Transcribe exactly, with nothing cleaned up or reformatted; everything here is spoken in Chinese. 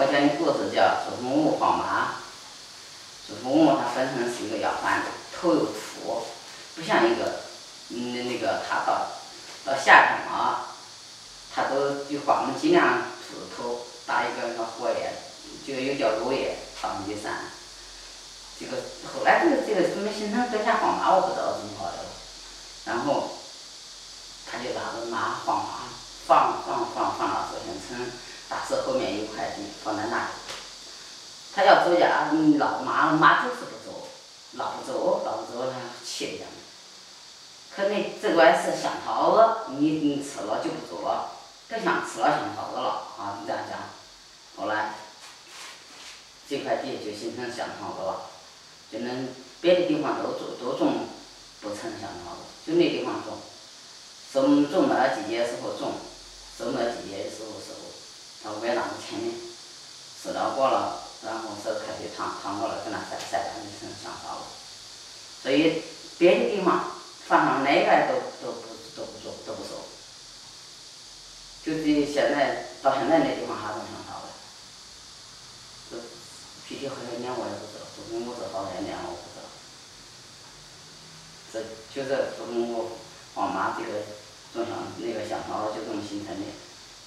讲的故事叫祖父母母黄麻。祖父母母它本身是一个要饭的，头又秃，不像一个，嗯，那个它到到夏天了，它都就把我们尽量秃头打一个那个荷叶，这个又叫乳叶放进去散。这个后来这个这个怎么形成这条黄麻我不知道怎么搞的，然后他就拿着麻黄麻放放放放到左贤村大寺后面一块地放在那里。他要走家，嗯，老麻麻就是不走，老不走，老不走他气的。可你这个是香桃子，你你吃了就不走了，更像吃了香桃子了啊！这样讲，后来这块地就形成香桃子了，就能别的地方都种都种不成香桃子，就那地方种，种种的季节时候种，收的季节的时候收，到外浪子前面，收到过了，然后手开水烫烫过了，给它晒晒干就成香桃子。所以别的地方放上哪个都都不都不种都不收，就这现在到现在那地方还种香桃子。这具体好些年我也不知道，祖父母这好些年我不知道。这就是祖父母黄麻这个种香那个香桃就这么形成的。